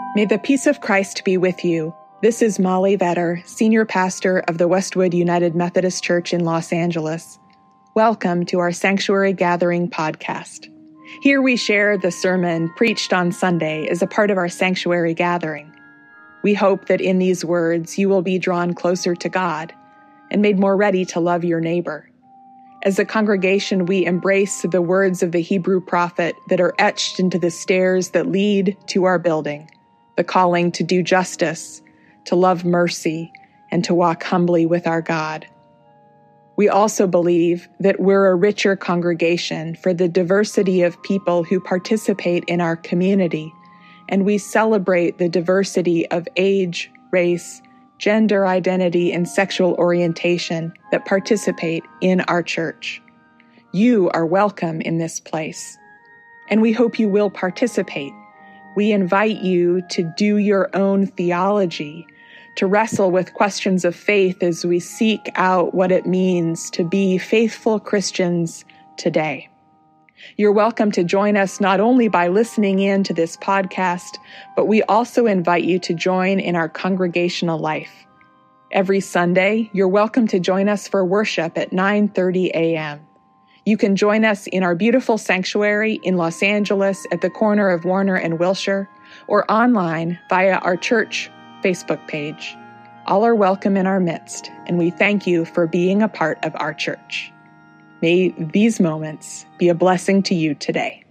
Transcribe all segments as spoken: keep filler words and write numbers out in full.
May the peace of Christ be with you. This is Molly Vetter, Senior Pastor of the Westwood United Methodist Church in Los Angeles. Welcome to our Sanctuary Gathering podcast. Here we share the sermon preached on Sunday as a part of our Sanctuary Gathering. We hope that in these words you will be drawn closer to God and made more ready to love your neighbor. As a congregation, we embrace the words of the Hebrew prophet that are etched into the stairs that lead to our building. The calling to do justice, to love mercy, and to walk humbly with our God. We also believe that we're a richer congregation for the diversity of people who participate in our community, and we celebrate the diversity of age, race, gender identity, and sexual orientation that participate in our church. You are welcome in this place, and we hope you will participate. We invite you to do your own theology, to wrestle with questions of faith as we seek out what it means to be faithful Christians today. You're welcome to join us not only by listening in to this podcast, but we also invite you to join in our congregational life. Every Sunday, you're welcome to join us for worship at nine thirty a.m. You can join us in our beautiful sanctuary in Los Angeles at the corner of Warner and Wilshire, or online via our church Facebook page. All are welcome in our midst, and we thank you for being a part of our church. May these moments be a blessing to you today.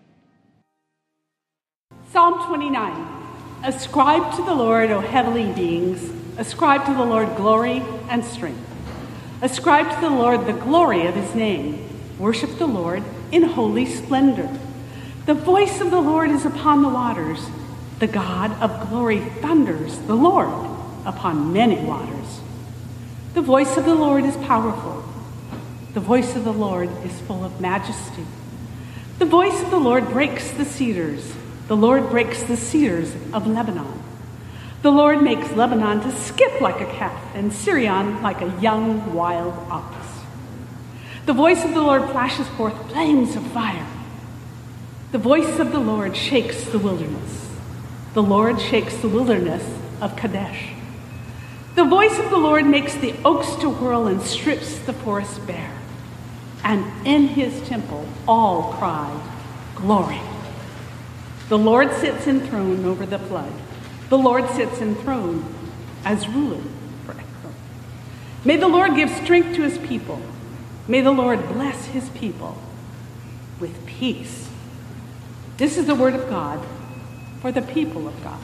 Psalm twenty-nine. Ascribe to the Lord, O heavenly beings. Ascribe to the Lord glory and strength. Ascribe to the Lord the glory of his name. Worship the Lord in holy splendor. The voice of the Lord is upon the waters. The God of glory thunders, the Lord, upon many waters. The voice of the Lord is powerful. The voice of the Lord is full of majesty. The voice of the Lord breaks the cedars. The Lord breaks the cedars of Lebanon. The Lord makes Lebanon to skip like a calf, and Sirion like a young wild ox. The voice of the Lord flashes forth flames of fire. The voice of the Lord shakes the wilderness. The Lord shakes the wilderness of Kadesh. The voice of the Lord makes the oaks to whirl and strips the forest bare. And in his temple all cry, glory. The Lord sits enthroned over the flood. The Lord sits enthroned as ruler forever. May the Lord give strength to his people. May the Lord bless his people with peace. This is the word of God for the people of God.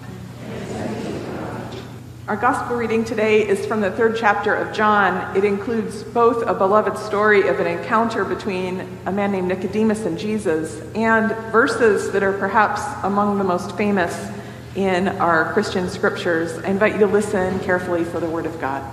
Our gospel reading today is from the third chapter of John. It includes both a beloved story of an encounter between a man named Nicodemus and Jesus, and verses that are perhaps among the most famous in our Christian scriptures. I invite you to listen carefully for the word of God.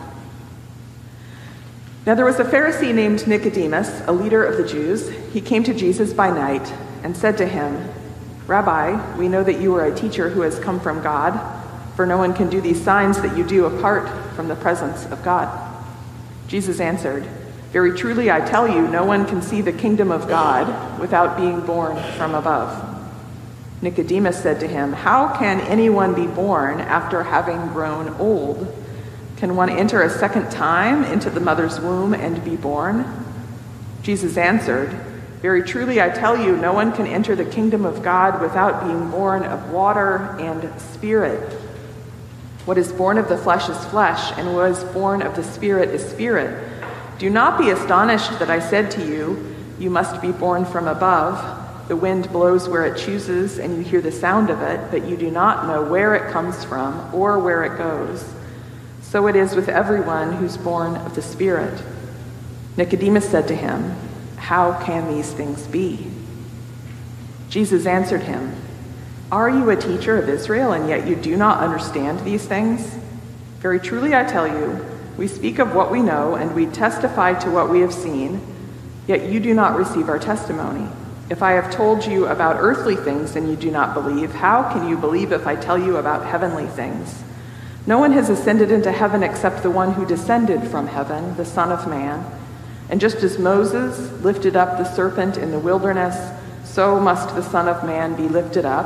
Now there was a Pharisee named Nicodemus, a leader of the Jews. He came to Jesus by night and said to him, "Rabbi, we know that you are a teacher who has come from God, for no one can do these signs that you do apart from the presence of God." Jesus answered, "Very truly I tell you, no one can see the kingdom of God without being born from above." Nicodemus said to him, "How can anyone be born after having grown old? Can one enter a second time into the mother's womb and be born?" Jesus answered, "Very truly I tell you, no one can enter the kingdom of God without being born of water and spirit. What is born of the flesh is flesh, and what is born of the spirit is spirit. Do not be astonished that I said to you, you must be born from above. The wind blows where it chooses, and you hear the sound of it, but you do not know where it comes from or where it goes. So it is with everyone who's born of the Spirit." Nicodemus said to him, "How can these things be?" Jesus answered him, "Are you a teacher of Israel, and yet you do not understand these things? Very truly I tell you, we speak of what we know, and we testify to what we have seen, yet you do not receive our testimony. If I have told you about earthly things and you do not believe, how can you believe if I tell you about heavenly things? No one has ascended into heaven except the one who descended from heaven, the Son of Man. And just as Moses lifted up the serpent in the wilderness, so must the Son of Man be lifted up,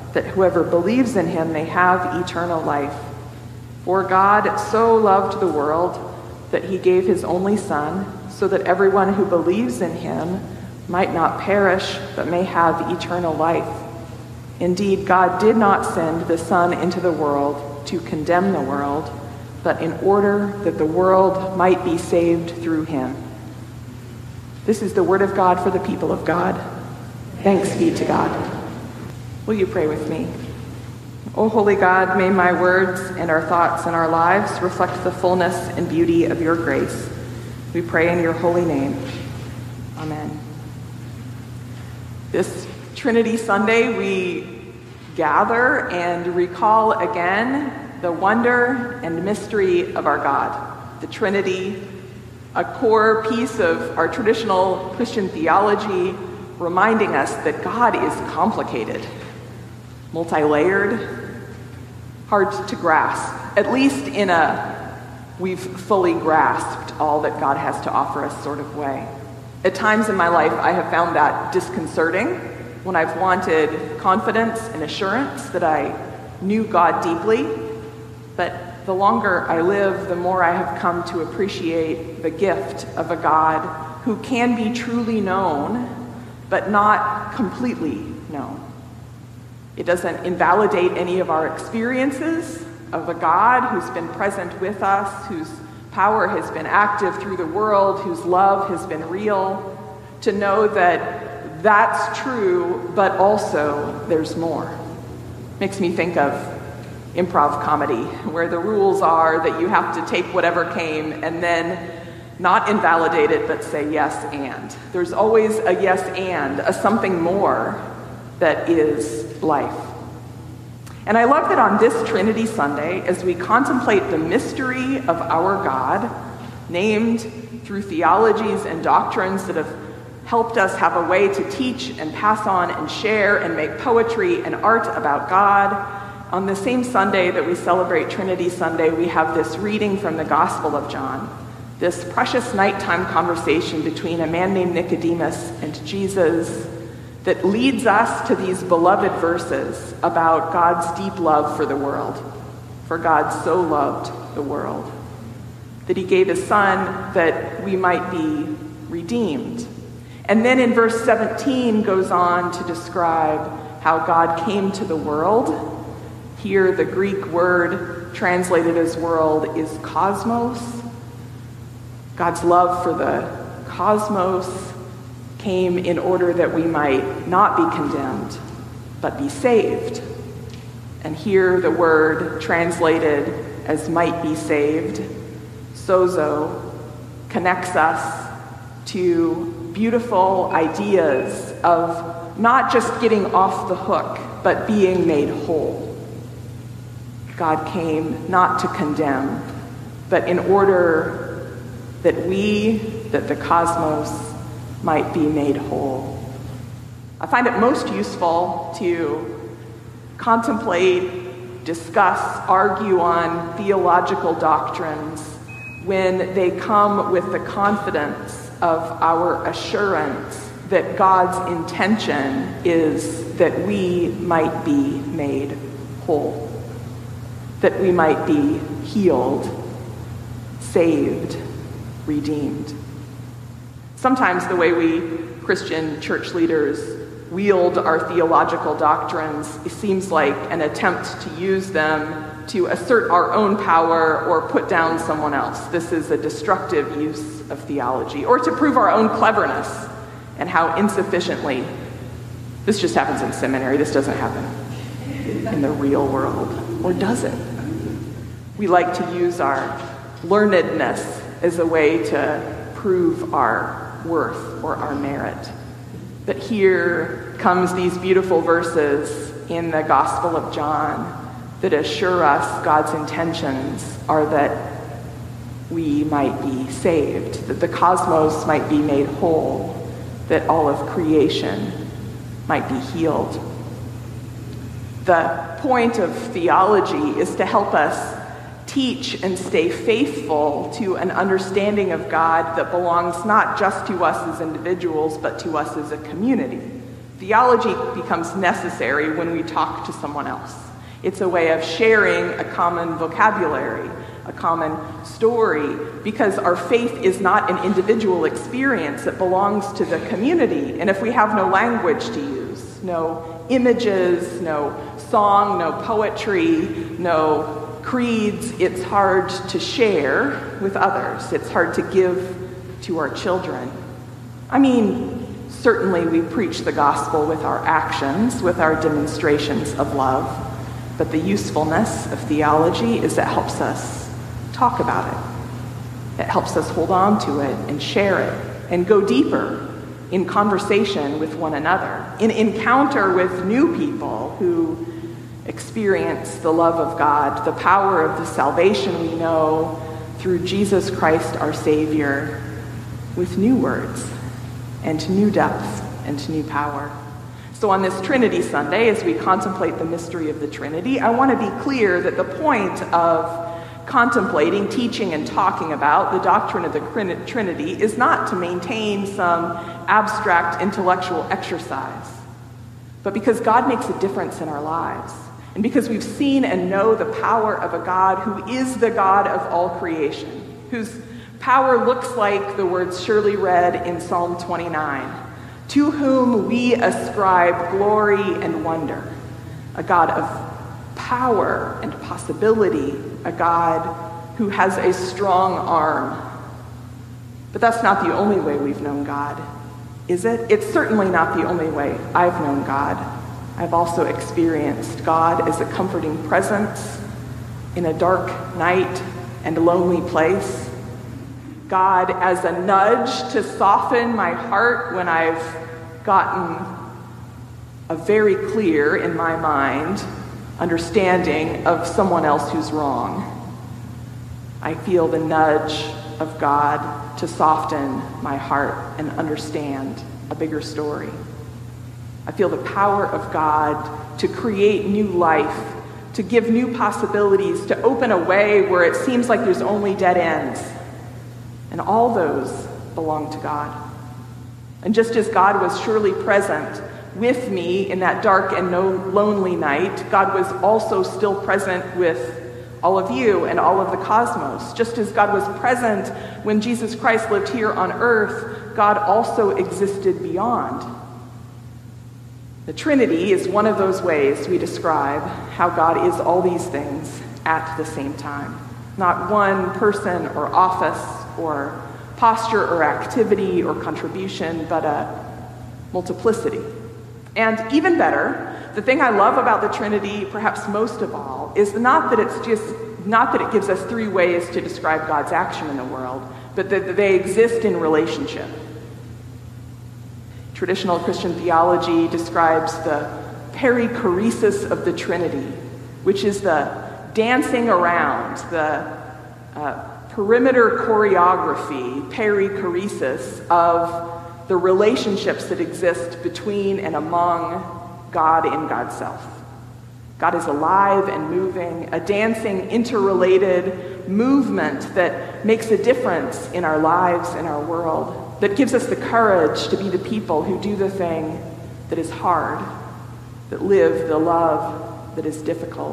that whoever believes in him may have eternal life. For God so loved the world that he gave his only Son, so that everyone who believes in him might not perish, but may have eternal life. Indeed, God did not send the Son into the world to condemn the world, but in order that the world might be saved through him. This is the word of God for the people of God. Thanks be to God. Will you pray with me? O holy God, may my words and our thoughts and our lives reflect the fullness and beauty of your grace. We pray in your holy name. Amen. This Trinity Sunday, we gather and recall again the wonder and mystery of our God, the Trinity, a core piece of our traditional Christian theology, reminding us that God is complicated, multi-layered, hard to grasp, at least in a we've fully grasped all that God has to offer us sort of way. At times in my life, I have found that disconcerting when I've wanted confidence and assurance that I knew God deeply. But the longer I live, the more I have come to appreciate the gift of a God who can be truly known, but not completely known. It doesn't invalidate any of our experiences of a God who's been present with us, whose power has been active through the world, whose love has been real, to know that that's true, but also there's more. Makes me think of improv comedy, where the rules are that you have to take whatever came and then not invalidate it, but say yes and. There's always a yes and, a something more that is life. And I love that on this Trinity Sunday, as we contemplate the mystery of our God, named through theologies and doctrines that have helped us have a way to teach and pass on and share and make poetry and art about God, on the same Sunday that we celebrate Trinity Sunday, we have this reading from the Gospel of John, this precious nighttime conversation between a man named Nicodemus and Jesus that leads us to these beloved verses about God's deep love for the world. For God so loved the world that he gave his Son that we might be redeemed. And then in verse seventeen goes on to describe how God came to the world. Here the Greek word translated as world is cosmos. God's love for the cosmos came in order that we might not be condemned, but be saved. And here the word translated as might be saved, sozo, connects us to beautiful ideas of not just getting off the hook, but being made whole. God came not to condemn, but in order that we, that the cosmos, might be made whole. I find it most useful to contemplate, discuss, argue on theological doctrines when they come with the confidence of our assurance that God's intention is that we might be made whole, that we might be healed, saved, redeemed. Sometimes the way we Christian church leaders wield our theological doctrines, it seems like an attempt to use them to assert our own power or put down someone else. This is a destructive use of theology, or to prove our own cleverness and how insufficiently. This just happens in seminary. This doesn't happen in the real world, or does it? We like to use our learnedness as a way to prove our worth or our merit. But here comes these beautiful verses in the Gospel of John that assure us God's intentions are that we might be saved, that the cosmos might be made whole, that all of creation might be healed. The point of theology is to help us teach and stay faithful to an understanding of God that belongs not just to us as individuals, but to us as a community. Theology becomes necessary when we talk to someone else. It's a way of sharing a common vocabulary, a common story, because our faith is not an individual experience. It belongs to the community. And if we have no language to use, no images, no song, no poetry, no creeds, it's hard to share with others. It's hard to give to our children. I mean, certainly we preach the gospel with our actions, with our demonstrations of love, but the usefulness of theology is it helps us talk about it. It helps us hold on to it and share it and go deeper in conversation with one another, in encounter with new people who experience the love of God, the power of the salvation we know through Jesus Christ our Savior, with new words and new depth and new power. So on this Trinity Sunday, as we contemplate the mystery of the Trinity, I want to be clear that the point of contemplating, teaching, and talking about the doctrine of the Trinity is not to maintain some abstract intellectual exercise, but because God makes a difference in our lives, and because we've seen and know the power of a God who is the God of all creation, whose power looks like the words surely read in Psalm twenty-nine, to whom we ascribe glory and wonder, a God of power and possibility, a God who has a strong arm. But that's not the only way we've known God, is it? It's certainly not the only way I've known God. I've also experienced God as a comforting presence in a dark night and a lonely place. God as a nudge to soften my heart when I've gotten a very clear, in my mind, understanding of someone else who's wrong. I feel the nudge of God to soften my heart and understand a bigger story. I feel the power of God to create new life, to give new possibilities, to open a way where it seems like there's only dead ends. And all those belong to God. And just as God was surely present with me in that dark and no lonely night, God was also still present with all of you and all of the cosmos. Just as God was present when Jesus Christ lived here on earth, God also existed beyond. The Trinity is one of those ways we describe how God is all these things at the same time. Not one person or office or posture or activity or contribution, but a multiplicity. And even better, the thing I love about the Trinity, perhaps most of all, is not that it's just, not that it gives us three ways to describe God's action in the world, but that they exist in relationship. Traditional Christian theology describes the perichoresis of the Trinity, which is the dancing around, the uh, perimeter choreography, perichoresis of the relationships that exist between and among God and God's self. God is alive and moving, a dancing, interrelated movement that makes a difference in our lives and our world, that gives us the courage to be the people who do the thing that is hard, that live the love that is difficult.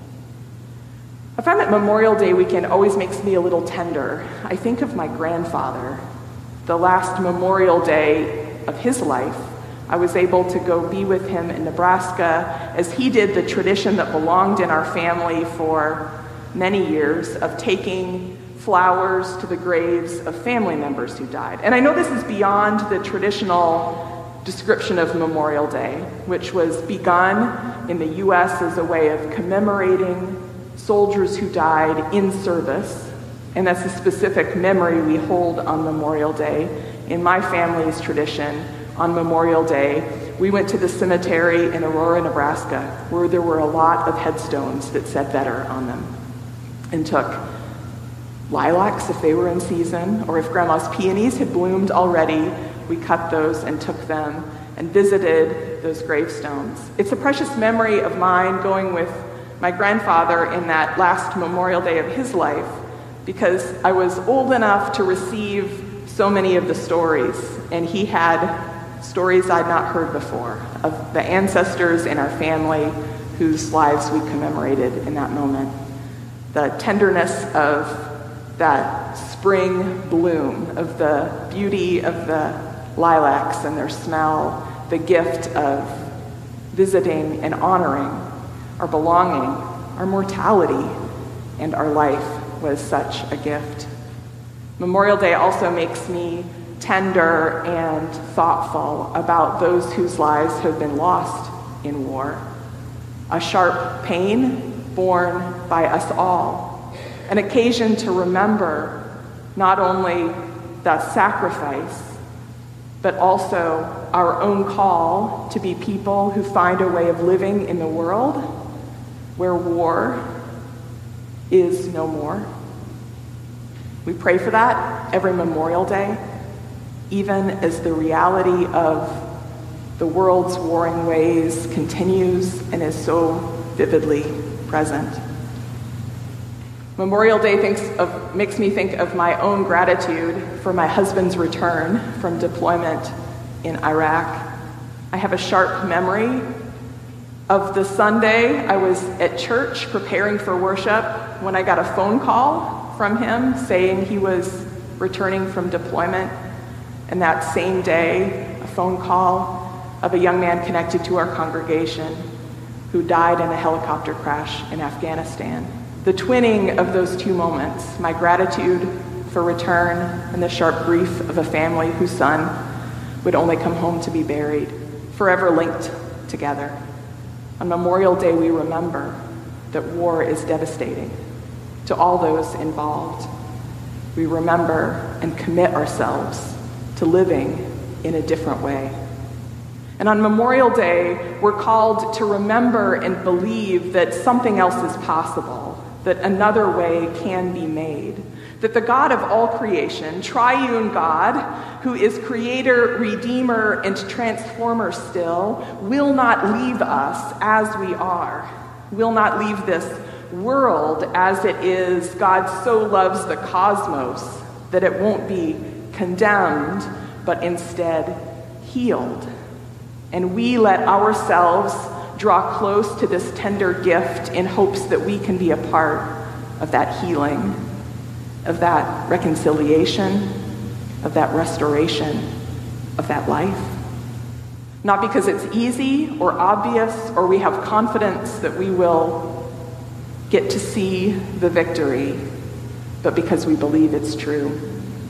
I find that Memorial Day weekend always makes me a little tender. I think of my grandfather. The last Memorial Day of his life, I was able to go be with him in Nebraska as he did the tradition that belonged in our family for many years of taking flowers to the graves of family members who died. And I know this is beyond the traditional description of Memorial Day, which was begun in the U S as a way of commemorating soldiers who died in service. And that's a specific memory we hold on Memorial Day. In my family's tradition, on Memorial Day, we went to the cemetery in Aurora, Nebraska, where there were a lot of headstones that said "Vetter" on them, and took lilacs if they were in season, or if Grandma's peonies had bloomed already, we cut those and took them and visited those gravestones. It's a precious memory of mine going with my grandfather in that last Memorial Day of his life, because I was old enough to receive so many of the stories, and he had stories I'd not heard before, of the ancestors in our family whose lives we commemorated in that moment. The tenderness of that spring bloom, of the beauty of the lilacs and their smell, the gift of visiting and honoring our belonging, our mortality, and our life was such a gift. Memorial Day also makes me tender and thoughtful about those whose lives have been lost in war. A sharp pain borne by us all, an occasion to remember not only the sacrifice, but also our own call to be people who find a way of living in the world where war is no more. We pray for that every Memorial Day, even as the reality of the world's warring ways continues and is so vividly present. Memorial Day thinks of, makes me think of my own gratitude for my husband's return from deployment in Iraq. I have a sharp memory of the Sunday I was at church preparing for worship when I got a phone call from him saying he was returning from deployment, and that same day, a phone call of a young man connected to our congregation who died in a helicopter crash in Afghanistan. The twinning of those two moments, my gratitude for return and the sharp grief of a family whose son would only come home to be buried, forever linked together. On Memorial Day, we remember that war is devastating to all those involved. We remember and commit ourselves to living in a different way. And on Memorial Day, we're called to remember and believe that something else is possible, that another way can be made, that the God of all creation, triune God, who is creator, redeemer, and transformer still, will not leave us as we are, will not leave this world as it is. God so loves the cosmos that it won't be condemned, but instead healed. And we let ourselves draw close to this tender gift in hopes that we can be a part of that healing, of that reconciliation, of that restoration, of that life. Not because it's easy or obvious or we have confidence that we will get to see the victory, but because we believe it's true.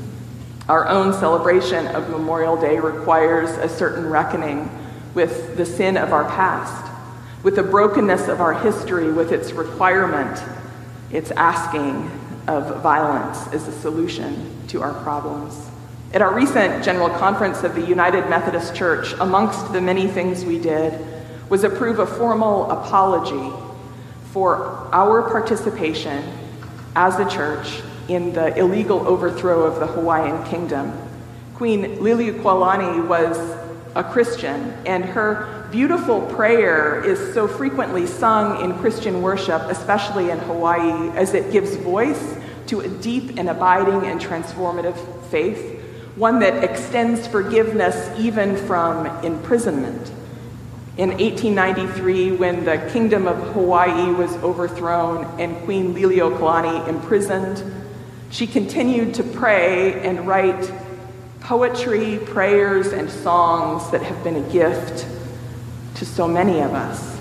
Our own celebration of Memorial Day requires a certain reckoning with the sin of our past, with the brokenness of our history, with its requirement, its asking of violence as a solution to our problems. At our recent General Conference of the United Methodist Church, amongst the many things we did was approve a formal apology for our participation as a church in the illegal overthrow of the Hawaiian Kingdom. Queen Liliuokalani was a Christian, and her beautiful prayer is so frequently sung in Christian worship, especially in Hawaii, as it gives voice to a deep and abiding and transformative faith, one that extends forgiveness even from imprisonment. In eighteen ninety-three, when the Kingdom of Hawaii was overthrown and Queen Liliuokalani imprisoned, she continued to pray and write poetry, prayers, and songs that have been a gift to so many of us.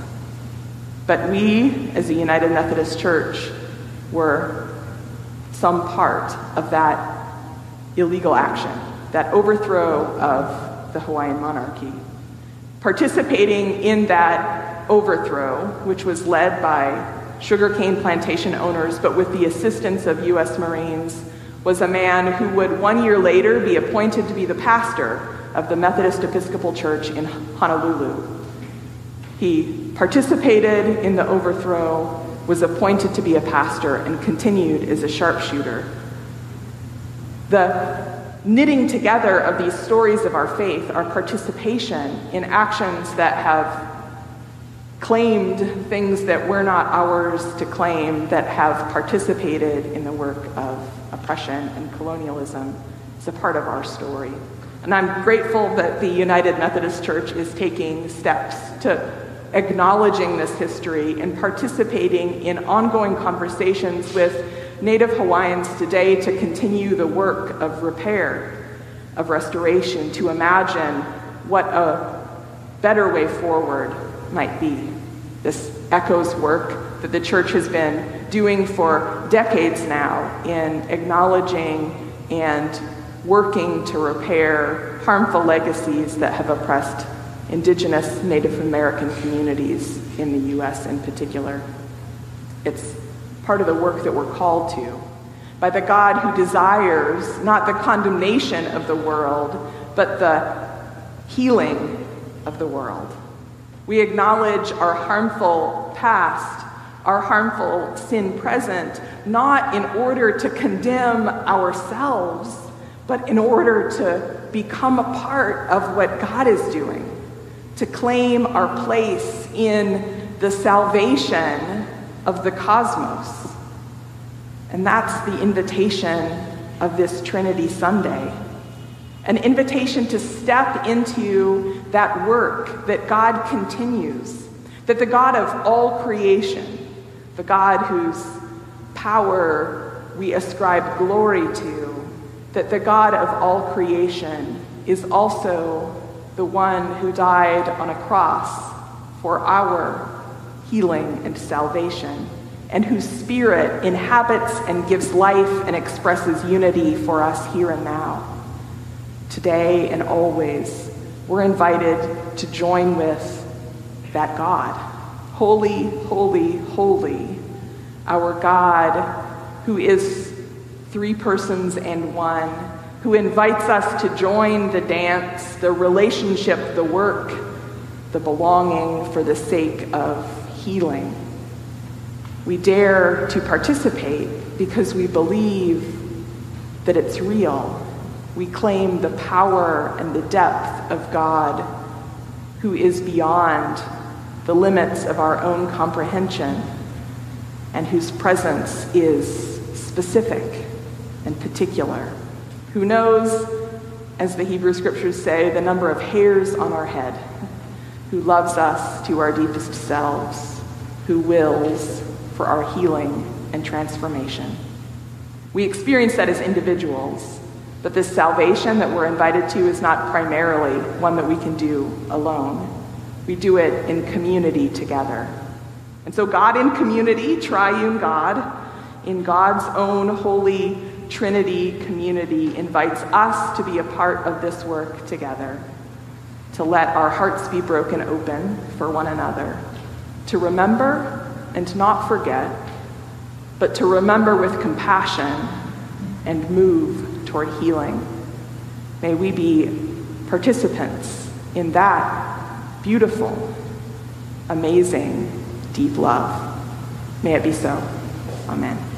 But we, as a United Methodist Church, were some part of that illegal action, that overthrow of the Hawaiian monarchy. Participating in that overthrow, which was led by sugarcane plantation owners, but with the assistance of U S Marines, was a man who would one year later be appointed to be the pastor of the Methodist Episcopal Church in Honolulu. He participated in the overthrow, was appointed to be a pastor, and continued as a sharpshooter. The knitting together of these stories of our faith, our participation in actions that have claimed things that were not ours to claim, that have participated in the work of oppression and colonialism, is a part of our story. And I'm grateful that the United Methodist Church is taking steps to acknowledging this history and participating in ongoing conversations with Native Hawaiians today to continue the work of repair, of restoration, to imagine what a better way forward might be. This echoes work that the church has been doing for decades now in acknowledging and working to repair harmful legacies that have oppressed Indigenous Native American communities in the U S in particular. It's part of the work that we're called to by the God who desires not the condemnation of the world, but the healing of the world. We acknowledge our harmful past, our harmful sin present, not in order to condemn ourselves, but in order to become a part of what God is doing, to claim our place in the salvation of the cosmos. And that's the invitation of this Trinity Sunday. An invitation to step into that work that God continues, that the God of all creation, the God whose power we ascribe glory to, that the God of all creation is also the one who died on a cross for our healing and salvation, and whose spirit inhabits and gives life and expresses unity for us here and now. Today and always, we're invited to join with that God. Holy, holy, holy, our God who is three persons and one, who invites us to join the dance, the relationship, the work, the belonging for the sake of healing. We dare to participate because we believe that it's real. We claim the power and the depth of God, who is beyond the limits of our own comprehension, and whose presence is specific and particular, who knows, as the Hebrew Scriptures say, the number of hairs on our head, who loves us to our deepest selves, who wills for our healing and transformation. We experience that as individuals, but this salvation that we're invited to is not primarily one that we can do alone. We do it in community together. And so God in community, triune God, in God's own holy Trinity community, invites us to be a part of this work together, to let our hearts be broken open for one another, to remember and to not forget, but to remember with compassion and move toward healing. May we be participants in that beautiful, amazing, deep love. May it be so. Amen.